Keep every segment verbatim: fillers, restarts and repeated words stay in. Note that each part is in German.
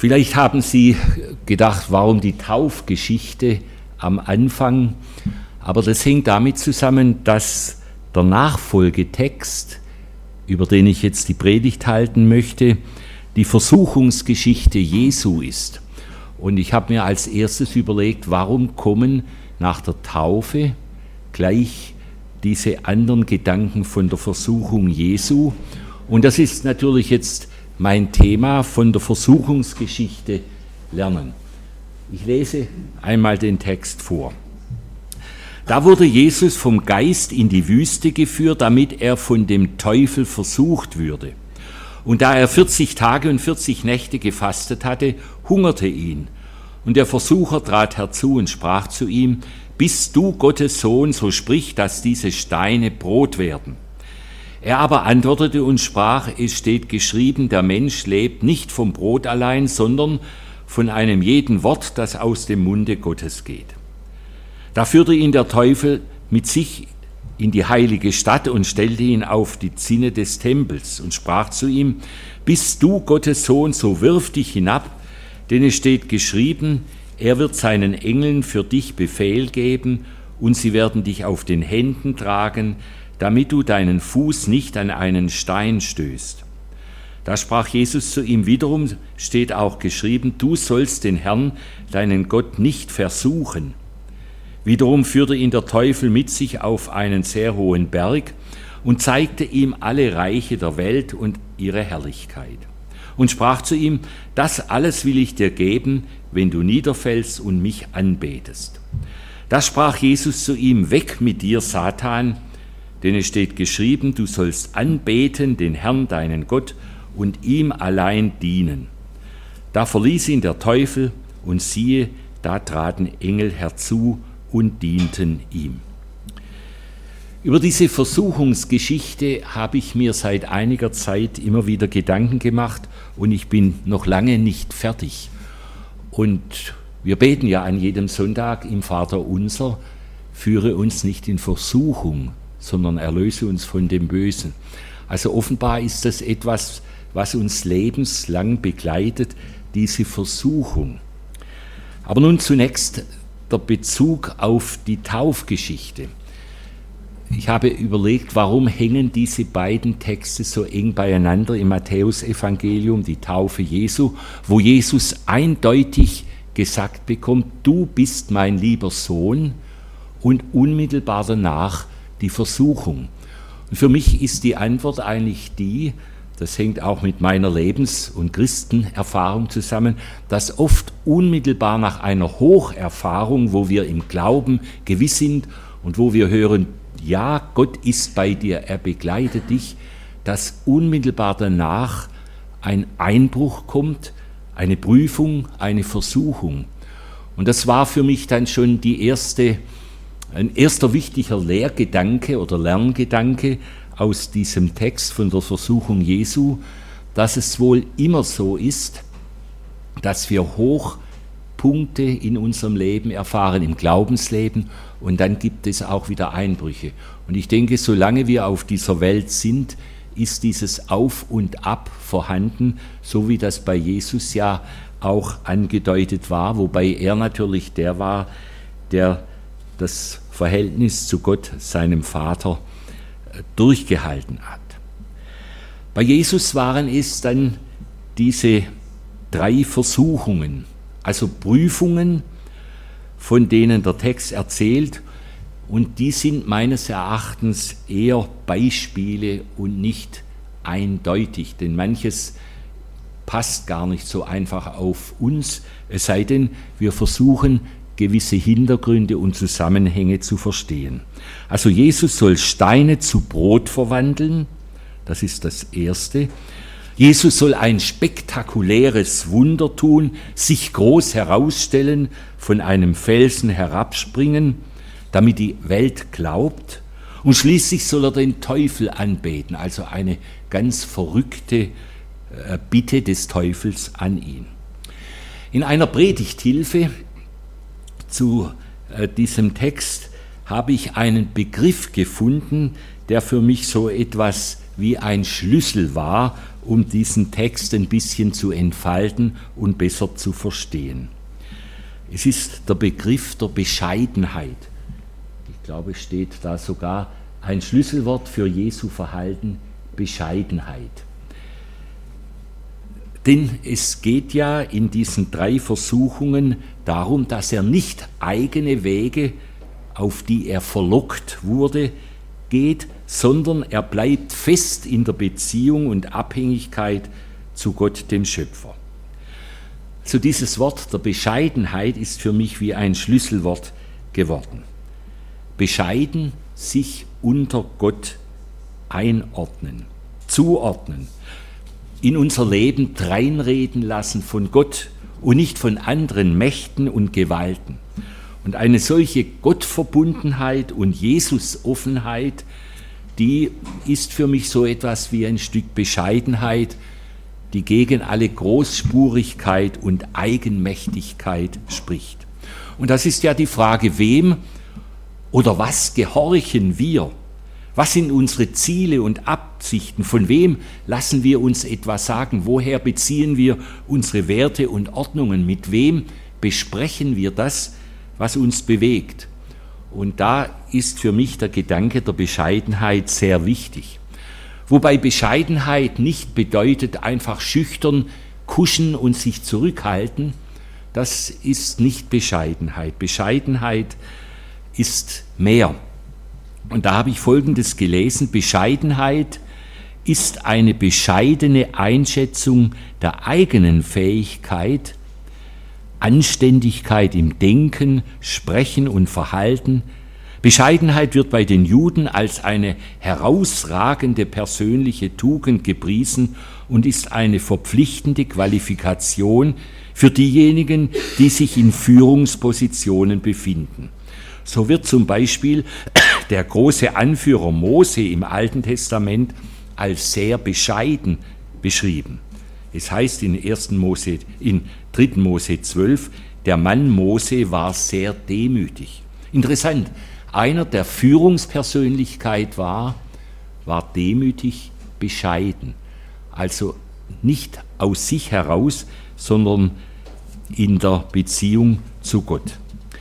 Vielleicht haben Sie gedacht, warum die Taufgeschichte am Anfang? Aber das hängt damit zusammen, dass der Nachfolgetext, über den ich jetzt die Predigt halten möchte, die Versuchungsgeschichte Jesu ist. Und ich habe mir als erstes überlegt, warum kommen nach der Taufe gleich diese anderen Gedanken von der Versuchung Jesu? Und das ist natürlich jetzt mein Thema, von der Versuchungsgeschichte lernen. Ich lese einmal den Text vor. Da wurde Jesus vom Geist in die Wüste geführt, damit er von dem Teufel versucht würde. Und da er vierzig Tage und vierzig Nächte gefastet hatte, hungerte ihn. Und der Versucher trat herzu und sprach zu ihm: Bist du Gottes Sohn, so sprich, dass diese Steine Brot werden. Er aber antwortete und sprach: Es steht geschrieben, der Mensch lebt nicht vom Brot allein, sondern von einem jeden Wort, das aus dem Munde Gottes geht. Da führte ihn der Teufel mit sich in die heilige Stadt und stellte ihn auf die Zinne des Tempels und sprach zu ihm: Bist du Gottes Sohn, so wirf dich hinab, denn es steht geschrieben, er wird seinen Engeln für dich Befehl geben, und sie werden dich auf den Händen tragen, damit du deinen Fuß nicht an einen Stein stößt. Da sprach Jesus zu ihm: Wiederum steht auch geschrieben, du sollst den Herrn, deinen Gott, nicht versuchen. Wiederum führte ihn der Teufel mit sich auf einen sehr hohen Berg und zeigte ihm alle Reiche der Welt und ihre Herrlichkeit. Und sprach zu ihm: Das alles will ich dir geben, wenn du niederfällst und mich anbetest. Da sprach Jesus zu ihm: Weg mit dir, Satan, denn es steht geschrieben, du sollst anbeten den Herrn, deinen Gott, und ihm allein dienen. Da verließ ihn der Teufel, und siehe, da traten Engel herzu und dienten ihm. Über diese Versuchungsgeschichte habe ich mir seit einiger Zeit immer wieder Gedanken gemacht, und ich bin noch lange nicht fertig. Und wir beten ja an jedem Sonntag im Vaterunser: Führe uns nicht in Versuchung, sondern erlöse uns von dem Bösen. Also offenbar ist das etwas, was uns lebenslang begleitet, diese Versuchung. Aber nun zunächst der Bezug auf die Taufgeschichte. Ich habe überlegt, warum hängen diese beiden Texte so eng beieinander im Matthäusevangelium, die Taufe Jesu, wo Jesus eindeutig gesagt bekommt: Du bist mein lieber Sohn, und unmittelbar danach die Versuchung. Und für mich ist die Antwort eigentlich die, das hängt auch mit meiner Lebens- und Christenerfahrung zusammen, dass oft unmittelbar nach einer Hocherfahrung, wo wir im Glauben gewiss sind und wo wir hören, ja, Gott ist bei dir, er begleitet dich, dass unmittelbar danach ein Einbruch kommt, eine Prüfung, eine Versuchung. Und das war für mich dann schon die erste, ein erster wichtiger Lehrgedanke oder Lerngedanke aus diesem Text von der Versuchung Jesu, dass es wohl immer so ist, dass wir Hochpunkte in unserem Leben erfahren, im Glaubensleben, und dann gibt es auch wieder Einbrüche. Und ich denke, solange wir auf dieser Welt sind, ist dieses Auf und Ab vorhanden, so wie das bei Jesus ja auch angedeutet war, wobei er natürlich der war, der das Verhältnis zu Gott, seinem Vater, durchgehalten hat. Bei Jesus waren es dann diese drei Versuchungen, also Prüfungen, von denen der Text erzählt, und die sind meines Erachtens eher Beispiele und nicht eindeutig, denn manches passt gar nicht so einfach auf uns, es sei denn, wir versuchen, gewisse Hintergründe und Zusammenhänge zu verstehen. Also Jesus soll Steine zu Brot verwandeln, das ist das Erste. Jesus soll ein spektakuläres Wunder tun, sich groß herausstellen, von einem Felsen herabspringen, damit die Welt glaubt. Und schließlich soll er den Teufel anbeten, also eine ganz verrückte Bitte des Teufels an ihn. In einer Predigthilfe zu äh, diesem Text habe ich einen Begriff gefunden, der für mich so etwas wie ein Schlüssel war, um diesen Text ein bisschen zu entfalten und besser zu verstehen. Es ist der Begriff der Bescheidenheit. Ich glaube, es steht da sogar ein Schlüsselwort für Jesu Verhalten, Bescheidenheit. Denn es geht ja in diesen drei Versuchungen darum, dass er nicht eigene Wege, auf die er verlockt wurde, geht, sondern er bleibt fest in der Beziehung und Abhängigkeit zu Gott, dem Schöpfer. So dieses Wort der Bescheidenheit ist für mich wie ein Schlüsselwort geworden. Bescheiden, sich unter Gott einordnen, zuordnen, in unser Leben dreinreden lassen von Gott und nicht von anderen Mächten und Gewalten. Und eine solche Gottverbundenheit und Jesusoffenheit, die ist für mich so etwas wie ein Stück Bescheidenheit, die gegen alle Großspurigkeit und Eigenmächtigkeit spricht. Und das ist ja die Frage, wem oder was gehorchen wir? Was sind unsere Ziele und Absichten? Von wem lassen wir uns etwas sagen? Woher beziehen wir unsere Werte und Ordnungen? Mit wem besprechen wir das, was uns bewegt? Und da ist für mich der Gedanke der Bescheidenheit sehr wichtig. Wobei Bescheidenheit nicht bedeutet, einfach schüchtern kuschen und sich zurückhalten. Das ist nicht Bescheidenheit. Bescheidenheit ist mehr. Und da habe ich Folgendes gelesen: Bescheidenheit ist eine bescheidene Einschätzung der eigenen Fähigkeit, Anständigkeit im Denken, Sprechen und Verhalten. Bescheidenheit wird bei den Juden als eine herausragende persönliche Tugend gepriesen und ist eine verpflichtende Qualifikation für diejenigen, die sich in Führungspositionen befinden. So wird zum Beispiel der große Anführer Mose im Alten Testament als sehr bescheiden beschrieben. Es heißt in ersten Mose, in dritten Mose zwölf, der Mann Mose war sehr demütig. Interessant, einer, der Führungspersönlichkeit war, war demütig, bescheiden. Also nicht aus sich heraus, sondern in der Beziehung zu Gott.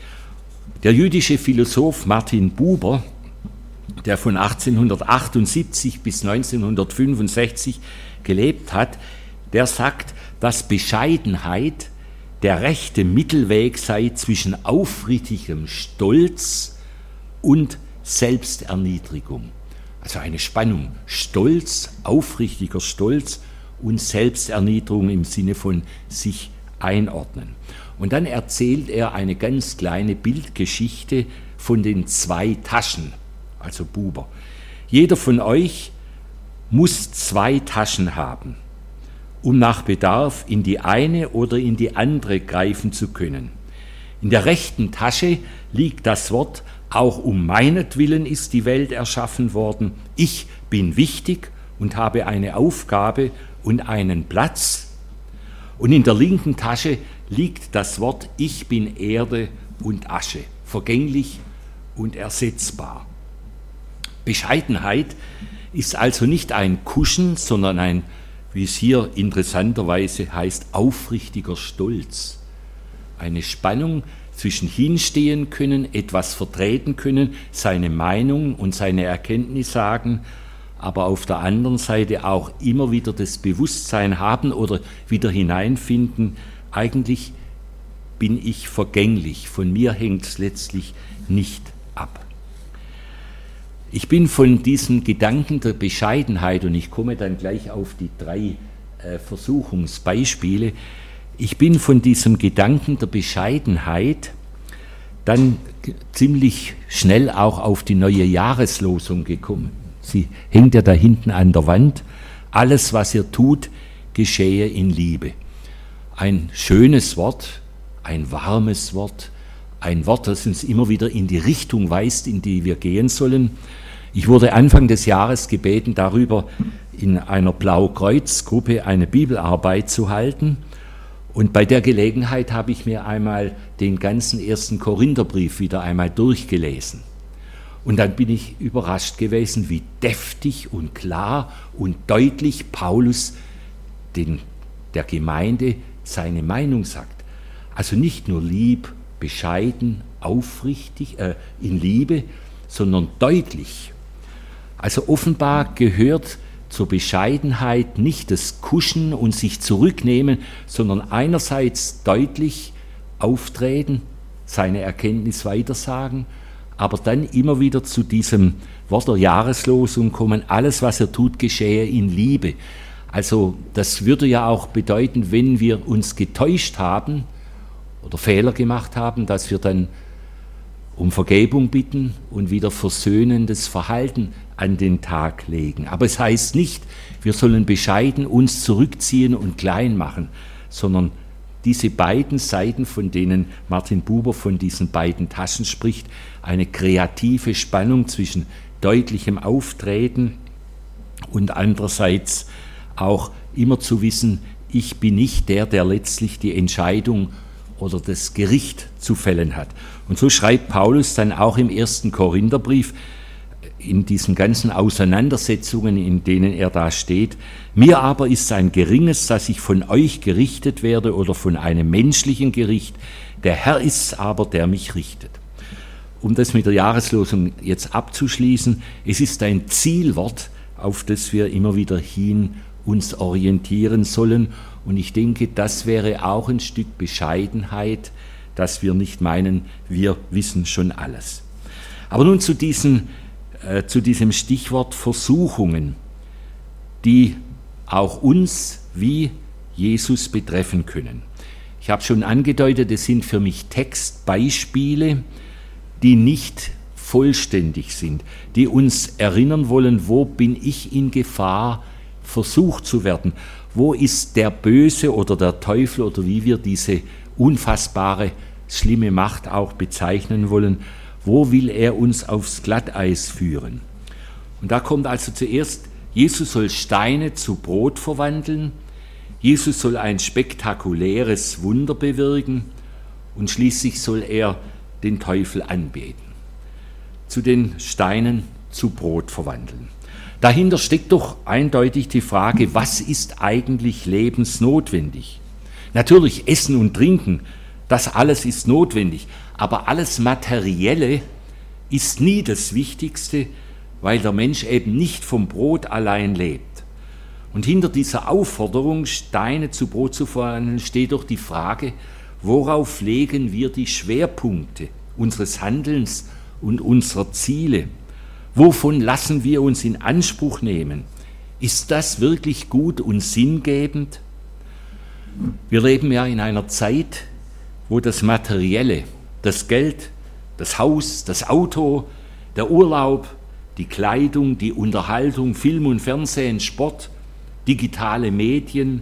Der jüdische Philosoph Martin Buber, der von achtzehnhundertachtundsiebzig bis neunzehnhundertfünfundsechzig gelebt hat, der sagt, dass Bescheidenheit der rechte Mittelweg sei zwischen aufrichtigem Stolz und Selbsterniedrigung. Also eine Spannung, Stolz, aufrichtiger Stolz und Selbsterniedrigung im Sinne von sich einordnen. Und dann erzählt er eine ganz kleine Bildgeschichte von den zwei Taschen, also Buber. Jeder von euch muss zwei Taschen haben, um nach Bedarf in die eine oder in die andere greifen zu können. In der rechten Tasche liegt das Wort: Auch um meinetwillen ist die Welt erschaffen worden. Ich bin wichtig und habe eine Aufgabe und einen Platz. Und in der linken Tasche liegt das Wort: Ich bin Erde und Asche, vergänglich und ersetzbar. Bescheidenheit ist also nicht ein Kuschen, sondern ein, wie es hier interessanterweise heißt, aufrichtiger Stolz. Eine Spannung zwischen hinstehen können, etwas vertreten können, seine Meinung und seine Erkenntnis sagen, aber auf der anderen Seite auch immer wieder das Bewusstsein haben oder wieder hineinfinden, eigentlich bin ich vergänglich, von mir hängt es letztlich nicht ab. Ich bin von diesem Gedanken der Bescheidenheit, und ich komme dann gleich auf die drei äh, Versuchungsbeispiele, ich bin von diesem Gedanken der Bescheidenheit dann ziemlich schnell auch auf die neue Jahreslosung gekommen. Sie hängt ja da hinten an der Wand. Alles, was ihr tut, geschehe in Liebe. Ein schönes Wort, ein warmes Wort, ein Wort, das uns immer wieder in die Richtung weist, in die wir gehen sollen. Ich wurde Anfang des Jahres gebeten, darüber in einer Blaukreuz-Gruppe eine Bibelarbeit zu halten. Und bei der Gelegenheit habe ich mir einmal den ganzen ersten Korintherbrief wieder einmal durchgelesen. Und dann bin ich überrascht gewesen, wie deftig und klar und deutlich Paulus den, der Gemeinde seine Meinung sagt. Also nicht nur lieb, bescheiden, aufrichtig, äh, in Liebe, sondern deutlich. Also offenbar gehört zur Bescheidenheit nicht das Kuschen und sich zurücknehmen, sondern einerseits deutlich auftreten, seine Erkenntnis weitersagen, aber dann immer wieder zu diesem Wort der Jahreslosung kommen, alles, was er tut, geschehe in Liebe. Also das würde ja auch bedeuten, wenn wir uns getäuscht haben oder Fehler gemacht haben, dass wir dann um Vergebung bitten und wieder versöhnendes Verhalten an den Tag legen. Aber es heißt nicht, wir sollen bescheiden uns zurückziehen und klein machen, sondern diese beiden Seiten, von denen Martin Buber von diesen beiden Taschen spricht, eine kreative Spannung zwischen deutlichem Auftreten und andererseits auch immer zu wissen, ich bin nicht der, der letztlich die Entscheidung oder das Gericht zu fällen hat. Und so schreibt Paulus dann auch im ersten Korintherbrief, in diesen ganzen Auseinandersetzungen, in denen er da steht, mir aber ist ein geringes, dass ich von euch gerichtet werde oder von einem menschlichen Gericht, der Herr ist aber, der mich richtet. Um das mit der Jahreslosung jetzt abzuschließen, es ist ein Zielwort, auf das wir immer wieder hin uns orientieren sollen, und ich denke, das wäre auch ein Stück Bescheidenheit, dass wir nicht meinen, wir wissen schon alles. Aber nun zu diesen zu diesem Stichwort Versuchungen, die auch uns wie Jesus betreffen können. Ich habe schon angedeutet, es sind für mich Textbeispiele, die nicht vollständig sind, die uns erinnern wollen, wo bin ich in Gefahr, versucht zu werden, wo ist der Böse oder der Teufel oder wie wir diese unfassbare, schlimme Macht auch bezeichnen wollen. Wo will er uns aufs Glatteis führen? Und da kommt also zuerst, Jesus soll Steine zu Brot verwandeln, Jesus soll ein spektakuläres Wunder bewirken und schließlich soll er den Teufel anbeten. Zu den Steinen zu Brot verwandeln. Dahinter steckt doch eindeutig die Frage, was ist eigentlich lebensnotwendig? Natürlich Essen und Trinken, das alles ist notwendig, aber alles Materielle ist nie das Wichtigste, weil der Mensch eben nicht vom Brot allein lebt. Und hinter dieser Aufforderung, Steine zu Brot zu verwandeln, steht doch die Frage, worauf legen wir die Schwerpunkte unseres Handelns und unserer Ziele? Wovon lassen wir uns in Anspruch nehmen? Ist das wirklich gut und sinngebend? Wir leben ja in einer Zeit, wo das Materielle, das Geld, das Haus, das Auto, der Urlaub, die Kleidung, die Unterhaltung, Film und Fernsehen, Sport, digitale Medien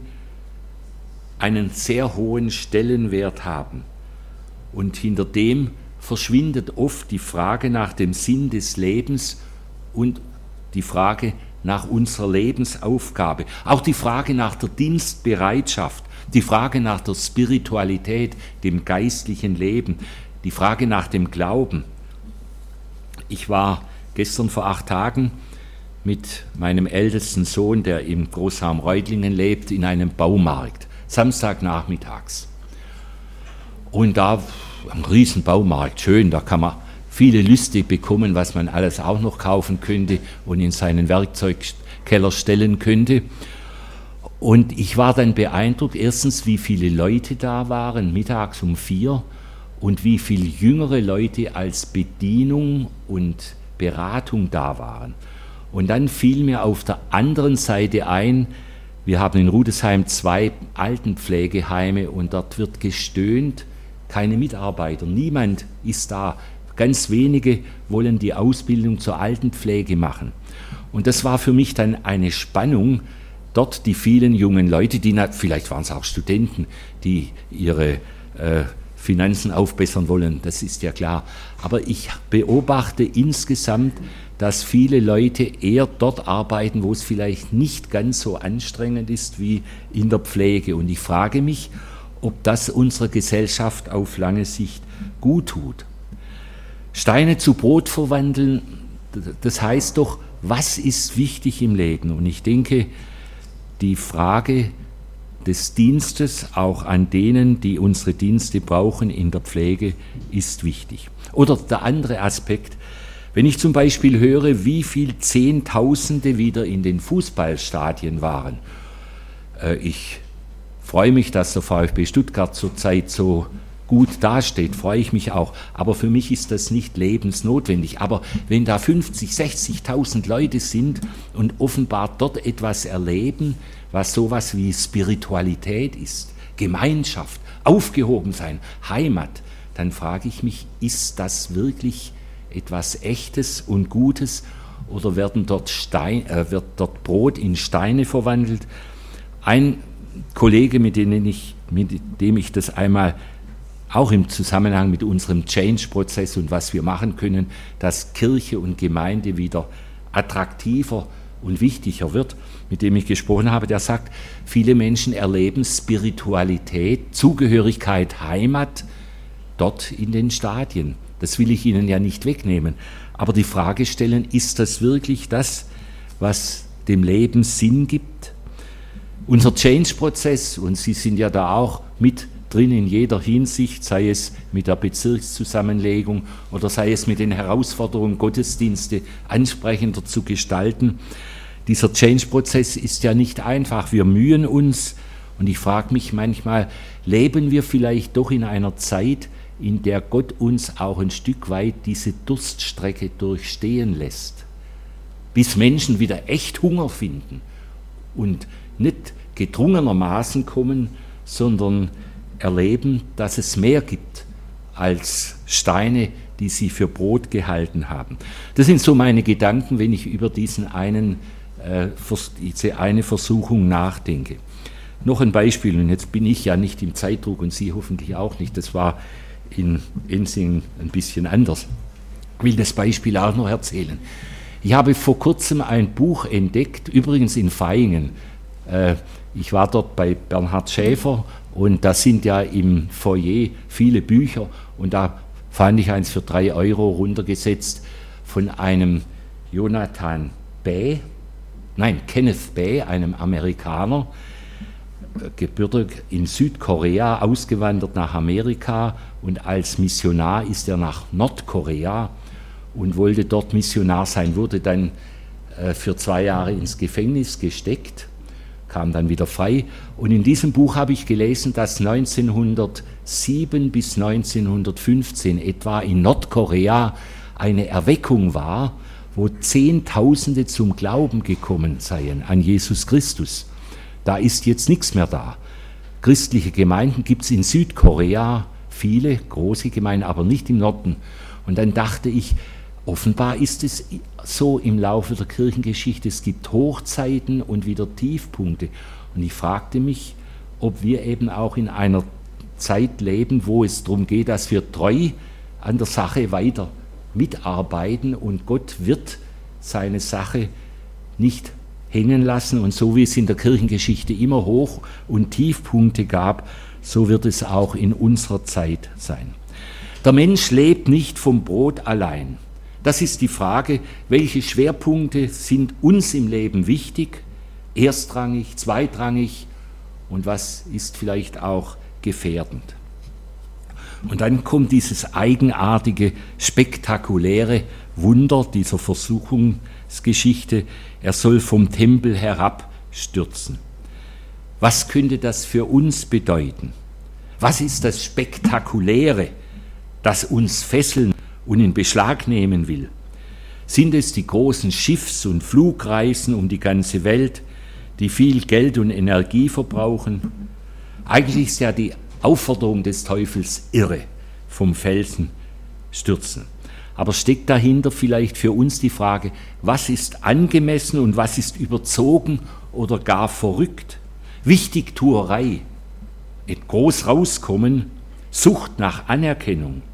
einen sehr hohen Stellenwert haben. Und hinter dem verschwindet oft die Frage nach dem Sinn des Lebens und die Frage nach unserer Lebensaufgabe, auch die Frage nach der Dienstbereitschaft, die Frage nach der Spiritualität, dem geistlichen Leben, die Frage nach dem Glauben. Ich war gestern vor acht Tagen mit meinem ältesten Sohn, der im Großraum Reutlingen lebt, in einem Baumarkt, Samstagnachmittags. Und da ein riesen Baumarkt, schön, da kann man viele Lüste bekommen, was man alles auch noch kaufen könnte und in seinen Werkzeugkeller stellen könnte. Und ich war dann beeindruckt, erstens, wie viele Leute da waren, mittags um vier, und wie viele jüngere Leute als Bedienung und Beratung da waren. Und dann fiel mir auf der anderen Seite ein, wir haben in Rudesheim zwei Altenpflegeheime und dort wird gestöhnt, keine Mitarbeiter, niemand ist da. Ganz wenige wollen die Ausbildung zur Altenpflege machen. Und das war für mich dann eine Spannung, dort die vielen jungen Leute, die vielleicht waren es auch Studenten, die ihre äh, Finanzen aufbessern wollen, das ist ja klar. Aber ich beobachte insgesamt, dass viele Leute eher dort arbeiten, wo es vielleicht nicht ganz so anstrengend ist wie in der Pflege. Und ich frage mich, ob das unserer Gesellschaft auf lange Sicht gut tut. Steine zu Brot verwandeln, das heißt doch, was ist wichtig im Leben? Und ich denke, die Frage des Dienstes auch an denen, die unsere Dienste brauchen in der Pflege, ist wichtig. Oder der andere Aspekt, wenn ich zum Beispiel höre, wie viel Zehntausende wieder in den Fußballstadien waren. Äh, ich freue mich, dass der VfB Stuttgart zurzeit so gut dasteht, freue ich mich auch. Aber für mich ist das nicht lebensnotwendig. Aber wenn da fünfzig, sechzigtausend Leute sind und offenbar dort etwas erleben, was sowas wie Spiritualität ist, Gemeinschaft, Aufgehobensein, Heimat, dann frage ich mich, ist das wirklich etwas Echtes und Gutes oder werden dort Stein, äh, wird dort Brot in Steine verwandelt? Ein Kollege, mit dem ich, mit dem ich das einmal auch im Zusammenhang mit unserem Change-Prozess und was wir machen können, dass Kirche und Gemeinde wieder attraktiver und wichtiger wird, mit dem ich gesprochen habe, der sagt, viele Menschen erleben Spiritualität, Zugehörigkeit, Heimat dort in den Stadien. Das will ich Ihnen ja nicht wegnehmen. Aber die Frage stellen, ist das wirklich das, was dem Leben Sinn gibt? Unser Change-Prozess, und Sie sind ja da auch mit drin in jeder Hinsicht, sei es mit der Bezirkszusammenlegung oder sei es mit den Herausforderungen, Gottesdienste ansprechender zu gestalten. Dieser Change-Prozess ist ja nicht einfach. Wir mühen uns und ich frage mich manchmal, leben wir vielleicht doch in einer Zeit, in der Gott uns auch ein Stück weit diese Durststrecke durchstehen lässt, bis Menschen wieder echt Hunger finden und nicht gedrungenermaßen kommen, sondern erleben, dass es mehr gibt als Steine, die sie für Brot gehalten haben. Das sind so meine Gedanken, wenn ich über diesen einen, äh, diese eine Versuchung nachdenke. Noch ein Beispiel, und jetzt bin ich ja nicht im Zeitdruck und Sie hoffentlich auch nicht, das war in Ensing ein bisschen anders. Ich will das Beispiel auch noch erzählen. Ich habe vor kurzem ein Buch entdeckt, übrigens in Vaihingen. Äh, ich war dort bei Bernhard Schäfer und da sind ja im Foyer viele Bücher und da fand ich eins für drei Euro runtergesetzt von einem Jonathan Bay, nein, Kenneth Bay, einem Amerikaner, gebürtig in Südkorea, ausgewandert nach Amerika und als Missionar ist er nach Nordkorea und wollte dort Missionar sein, wurde dann äh, für zwei Jahre ins Gefängnis gesteckt, kam dann wieder frei. Und in diesem Buch habe ich gelesen, dass neunzehnhundertsieben bis neunzehnhundertfünfzehn etwa in Nordkorea eine Erweckung war, wo Zehntausende zum Glauben gekommen seien an Jesus Christus. Da ist jetzt nichts mehr da. Christliche Gemeinden gibt es in Südkorea, viele große Gemeinden, aber nicht im Norden. Und dann dachte ich, offenbar ist es so im Laufe der Kirchengeschichte, es gibt Hochzeiten und wieder Tiefpunkte. Und ich fragte mich, ob wir eben auch in einer Zeit leben, wo es darum geht, dass wir treu an der Sache weiter mitarbeiten und Gott wird seine Sache nicht hängen lassen. Und so wie es in der Kirchengeschichte immer Hoch- und Tiefpunkte gab, so wird es auch in unserer Zeit sein. Der Mensch lebt nicht vom Brot allein. Das ist die Frage, welche Schwerpunkte sind uns im Leben wichtig, erstrangig, zweitrangig und was ist vielleicht auch gefährdend. Und dann kommt dieses eigenartige, spektakuläre Wunder dieser Versuchungsgeschichte, er soll vom Tempel herabstürzen. Was könnte das für uns bedeuten? Was ist das Spektakuläre, das uns fesseln und in Beschlag nehmen will? Sind es die großen Schiffs- und Flugreisen um die ganze Welt, die viel Geld und Energie verbrauchen? Eigentlich ist ja die Aufforderung des Teufels irre, vom Felsen stürzen. Aber steckt dahinter vielleicht für uns die Frage, was ist angemessen und was ist überzogen oder gar verrückt? Wichtigtuerei, groß rauskommen, Sucht nach Anerkennung.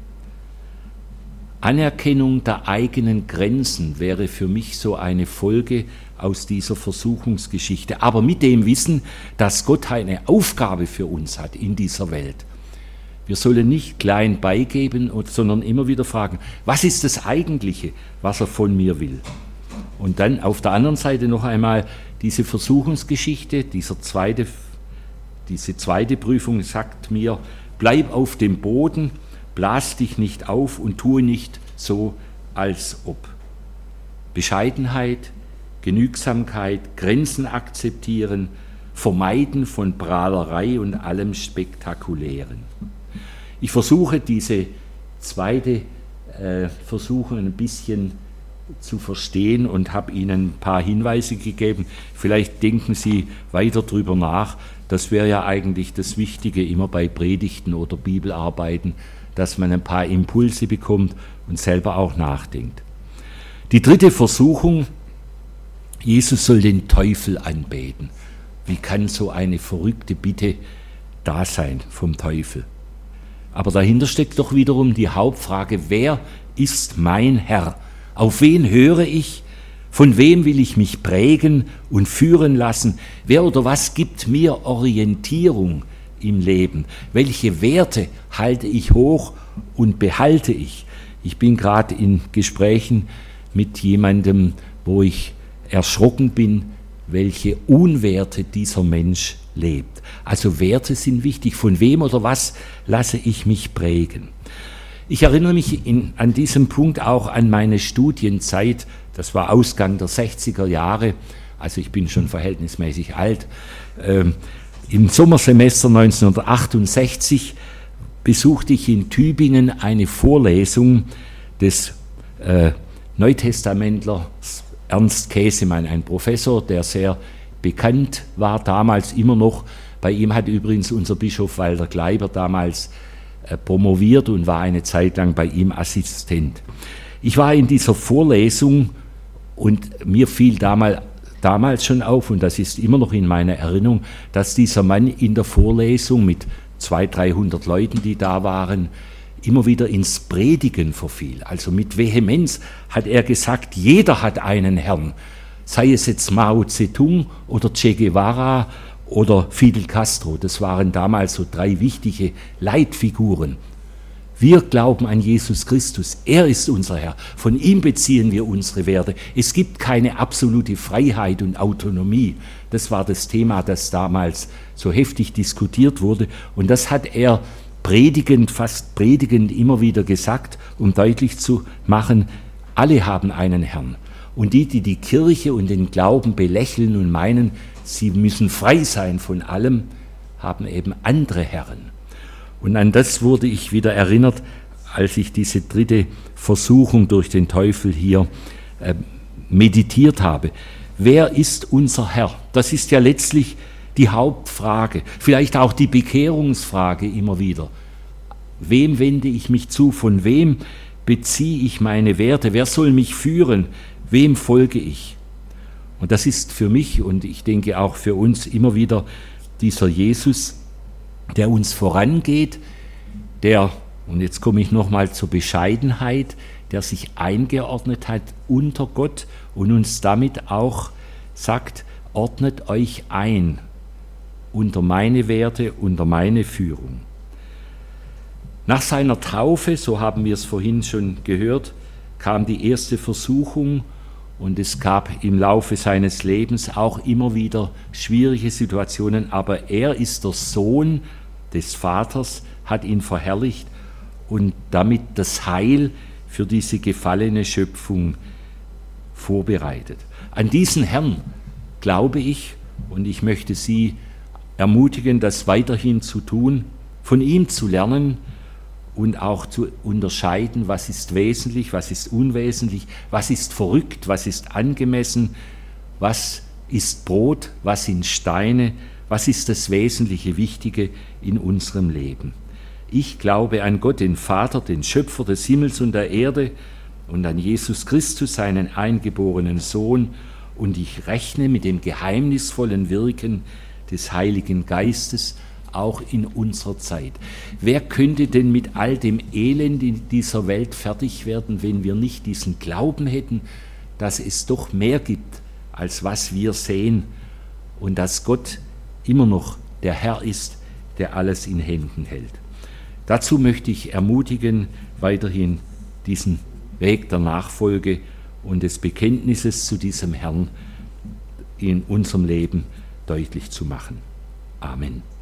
Anerkennung der eigenen Grenzen wäre für mich so eine Folge aus dieser Versuchungsgeschichte. Aber mit dem Wissen, dass Gott eine Aufgabe für uns hat in dieser Welt. Wir sollen nicht klein beigeben, sondern immer wieder fragen, was ist das Eigentliche, was er von mir will? Und dann auf der anderen Seite noch einmal diese Versuchungsgeschichte, dieser zweite, diese zweite Prüfung sagt mir, bleib auf dem Boden, blas dich nicht auf und tue nicht so, als ob. Bescheidenheit, Genügsamkeit, Grenzen akzeptieren, Vermeiden von Prahlerei und allem Spektakulären. Ich versuche diese zweite äh, Versuchung ein bisschen zu verstehen und habe Ihnen ein paar Hinweise gegeben. Vielleicht denken Sie weiter drüber nach. Das wäre ja eigentlich das Wichtige immer bei Predigten oder Bibelarbeiten, dass man ein paar Impulse bekommt und selber auch nachdenkt. Die dritte Versuchung, Jesus soll den Teufel anbeten. Wie kann so eine verrückte Bitte da sein vom Teufel? Aber dahinter steckt doch wiederum die Hauptfrage, wer ist mein Herr? Auf wen höre ich? Von wem will ich mich prägen und führen lassen? Wer oder was gibt mir Orientierung im Leben? Welche Werte halte ich hoch und behalte ich? Ich bin gerade in Gesprächen mit jemandem, wo ich erschrocken bin, welche Unwerte dieser Mensch lebt. Also Werte sind wichtig. Von wem oder was lasse ich mich prägen? Ich erinnere mich in, an diesem Punkt auch an meine Studienzeit. Das war Ausgang der sechziger Jahre, also ich bin schon verhältnismäßig alt. Ähm, Im Sommersemester neunzehnhundertachtundsechzig besuchte ich in Tübingen eine Vorlesung des äh, Neutestamentlers Ernst Käsemann, ein Professor, der sehr bekannt war, damals immer noch. Bei ihm hat übrigens unser Bischof Walter Gleiber damals äh, promoviert und war eine Zeit lang bei ihm Assistent. Ich war in dieser Vorlesung und mir fiel damals, damals schon auf, und das ist immer noch in meiner Erinnerung, dass dieser Mann in der Vorlesung mit zweihundert, dreihundert Leuten, die da waren, immer wieder ins Predigen verfiel. Also mit Vehemenz hat er gesagt, jeder hat einen Herrn, sei es jetzt Mao Zedong oder Che Guevara oder Fidel Castro. Das waren damals so drei wichtige Leitfiguren. Wir glauben an Jesus Christus, er ist unser Herr, von ihm beziehen wir unsere Werte. Es gibt keine absolute Freiheit und Autonomie. Das war das Thema, das damals so heftig diskutiert wurde, und das hat er predigend, fast predigend immer wieder gesagt, um deutlich zu machen, alle haben einen Herrn. Und die, die die Kirche und den Glauben belächeln und meinen, sie müssen frei sein von allem, haben eben andere Herren. Und an das wurde ich wieder erinnert, als ich diese dritte Versuchung durch den Teufel hier äh, meditiert habe. Wer ist unser Herr? Das ist ja letztlich die Hauptfrage, vielleicht auch die Bekehrungsfrage immer wieder. Wem wende ich mich zu? Von wem beziehe ich meine Werte? Wer soll mich führen? Wem folge ich? Und das ist für mich und ich denke auch für uns immer wieder dieser Jesus, der uns vorangeht, der, und jetzt komme ich nochmal zur Bescheidenheit, der sich eingeordnet hat unter Gott und uns damit auch sagt, ordnet euch ein unter meine Werte, unter meine Führung. Nach seiner Taufe, so haben wir es vorhin schon gehört, kam die erste Versuchung und es gab im Laufe seines Lebens auch immer wieder schwierige Situationen, aber er ist der Sohn des Vaters, hat ihn verherrlicht und damit das Heil für diese gefallene Schöpfung vorbereitet. An diesen Herrn glaube ich und ich möchte Sie ermutigen, das weiterhin zu tun, von ihm zu lernen und auch zu unterscheiden, was ist wesentlich, was ist unwesentlich, was ist verrückt, was ist angemessen, was ist Brot, was sind Steine, was ist das Wesentliche, Wichtige in unserem Leben. Ich glaube an Gott, den Vater, den Schöpfer des Himmels und der Erde und an Jesus Christus, seinen eingeborenen Sohn, und ich rechne mit dem geheimnisvollen Wirken des Heiligen Geistes auch in unserer Zeit. Wer könnte denn mit all dem Elend in dieser Welt fertig werden, wenn wir nicht diesen Glauben hätten, dass es doch mehr gibt, als was wir sehen und dass Gott immer noch der Herr ist, der alles in Händen hält. Dazu möchte ich ermutigen, weiterhin diesen Weg der Nachfolge und des Bekenntnisses zu diesem Herrn in unserem Leben deutlich zu machen. Amen.